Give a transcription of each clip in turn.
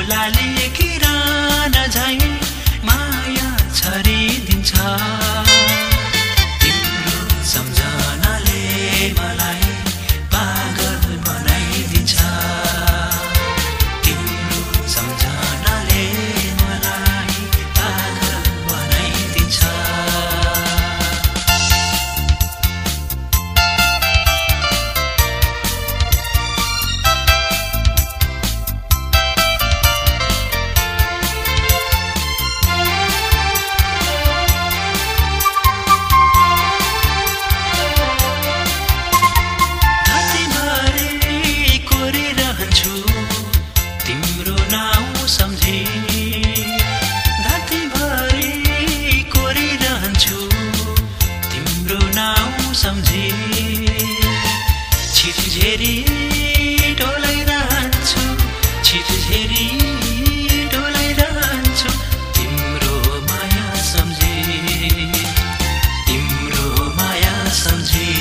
लाली किरान झै माया छरिदिन्छ तिम्रो सम्झनाले मलाई पागल बनाइदिन्छ तिम्रो सम्झनाले मलाई पागल बनाइदिन्छ छिटझेरी डोलाइरहन्छु छिटझेरी डोलाइरहन्छु तिम्रो माया सम्झी तिम्रो माया सम्झी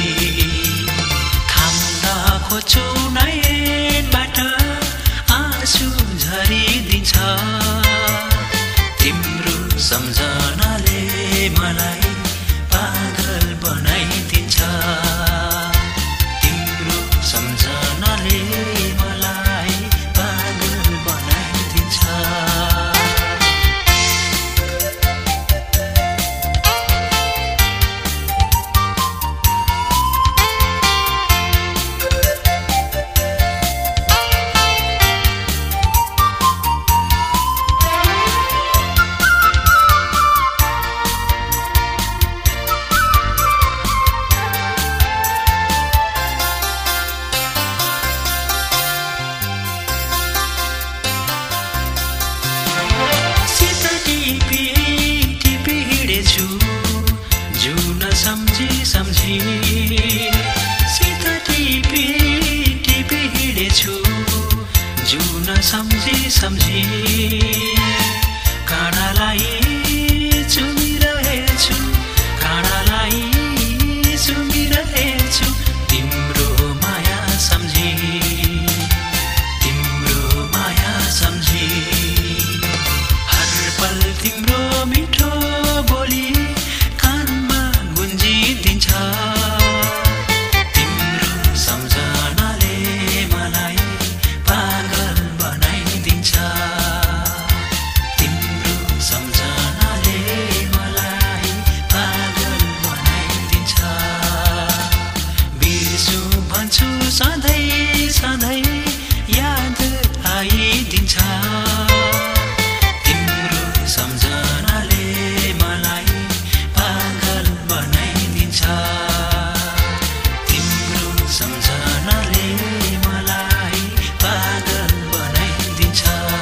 थाम्न खोज्छु नयनबाट आँसु झरिदिन्छ तिम्रो सम्झनाले मलाई पागल बनाइदिन्छ सम्झनाले मलाई पागल बनाइदिन्छ सम्झी सित टिपी हिँडेछु जुन सम्झी काँडालाई चुमिरहेछु काँडालाई चुमिरहेछु तिम्रो माया सम्झी तिम्रो माया सम्झी हर पल तिम्रो मिठो बोली तिम्रो सम्झनाले मलाई पागल बनाइदिन्छ तिम्रो सम्झनाले मलाई पागल बनाइदिन्छ बिर्सु भन्छु सधैँ सधैँ याद आइदिन्छ तिम्रो सम्झनाले मलाई पागल बनाइदिन्छ तिम्रो सम्झनाले मलाई पागल बनाइदिन्छ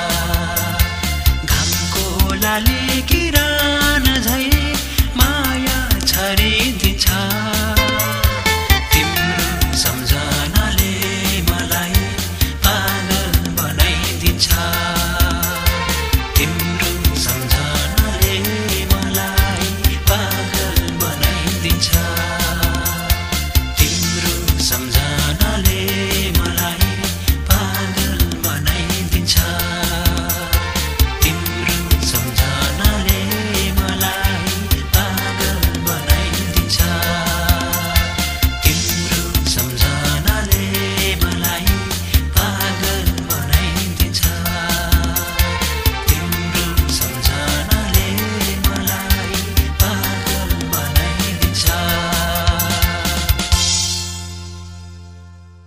घामको लाली किरान झै माया छरिदिन्छ तिम्रो सम्झनाले मलाई पागल बनाइदिन्छ